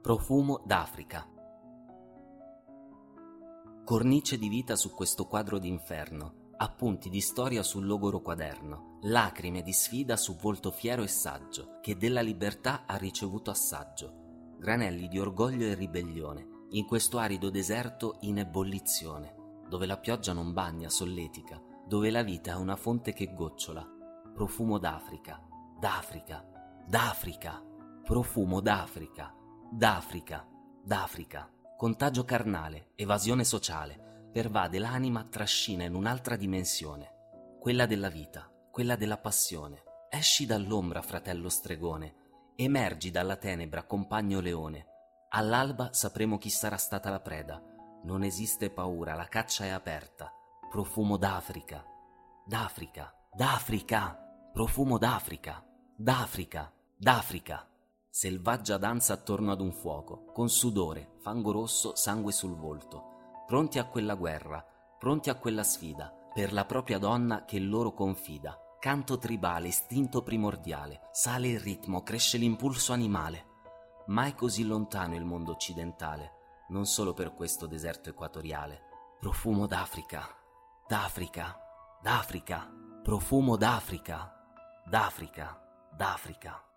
Profumo d'Africa. Cornice di vita su questo quadro d'inferno, appunti di storia sul logoro quaderno, lacrime di sfida su volto fiero e saggio, che della libertà ha ricevuto assaggio, granelli di orgoglio e ribellione, in questo arido deserto in ebollizione, dove la pioggia non bagna, solletica, dove la vita è una fonte che gocciola. Profumo d'Africa, d'Africa, d'Africa, profumo d'Africa, d'Africa, d'Africa. Contagio carnale, evasione sociale, pervade l'anima, trascina in un'altra dimensione, quella della vita, quella della passione. Esci dall'ombra, fratello stregone, emergi dalla tenebra, compagno leone. All'alba sapremo chi sarà stata la preda. Non esiste paura, la caccia è aperta. Profumo d'Africa, d'Africa, d'Africa, profumo d'Africa, d'Africa, d'Africa. Selvaggia danza attorno ad un fuoco, con sudore, fango rosso, sangue sul volto, pronti a quella guerra, pronti a quella sfida, per la propria donna che loro confida. Canto tribale, istinto primordiale, sale il ritmo, cresce l'impulso animale. Mai così lontano il mondo occidentale, non solo per questo deserto equatoriale. Profumo d'Africa, d'Africa, d'Africa, profumo d'Africa, d'Africa, d'Africa.